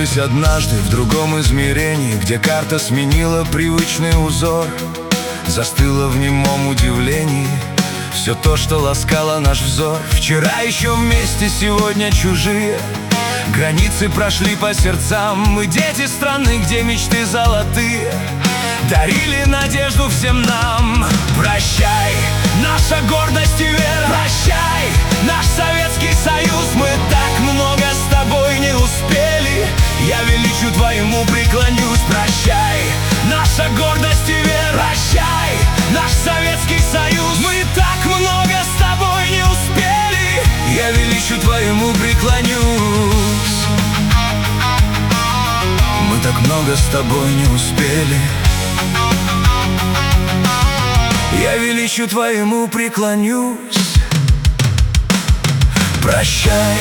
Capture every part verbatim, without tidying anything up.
Столкнулись однажды в другом измерении, где карта сменила привычный узор. Застыло в немом удивлении все то, что ласкало наш взор. Вчера еще вместе, сегодня чужие. Границы прошли по сердцам. Мы дети страны, где мечты золотые дарили надежду всем нам. Прощай, наша гордость и вера. Прощай, наш Советский Союз. Мы так много с тобой не успели. Я величию твоему преклонюсь. Прощай, наша гордость и вера. Прощай, наш Советский Союз. Мы так много с тобой не успели. Я величию твоему преклонюсь. Мы так много с тобой не успели. Я величию твоему преклонюсь. Прощай.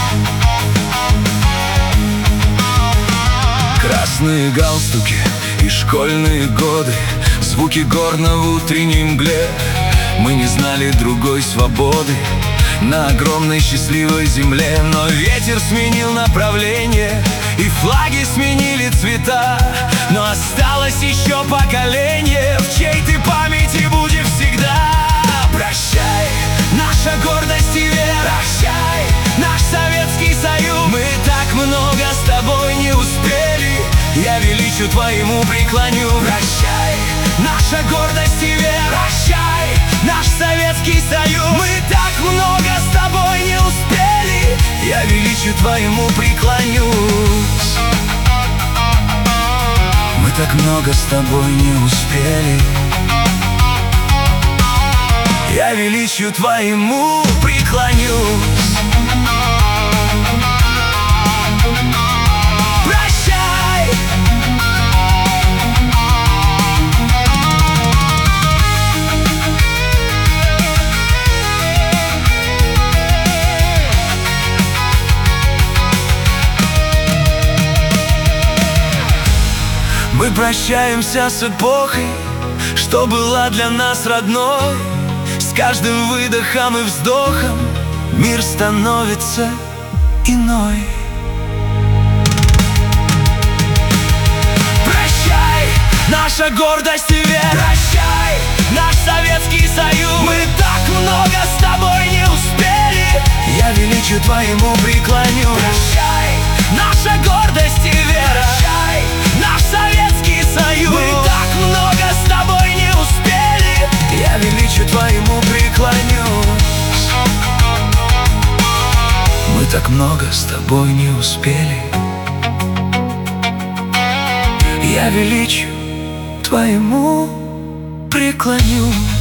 Красные галстуки и школьные годы, звуки горна в утренней мгле. Мы не знали другой свободы на огромной счастливой земле. Но ветер сменил направление, и флаги сменили цвета. Но осталось еще поколение, в чьей ты памяти будешь всегда. Прощай, наша гордость и вера. Прощай, наш Советский Союз. Мы так много с тобой не успели. Я величию твоему преклоню. Прощай, наша гордость и вера. Прощай, наш Советский Союз. Мы так много с тобой не успели. Я величию твоему преклонюсь. Мы так много с тобой не успели. Я величию твоему преклонюсь. Прощай. Мы прощаемся с эпохой, что была для нас родной. С каждым выдохом и вздохом мир становится иной. Прощай, наша гордость и вера. Прощай, наш Советский Союз. Мы так много с тобой не успели. Я величию твоему преклоню. Прощай, наша гордость и вера. Прощай, наш Советский Союз. Мы так много с тобой не успели. Я величию твоему преклонюсь. Мы так много с тобой не успели. Я величию твоему преклонюсь.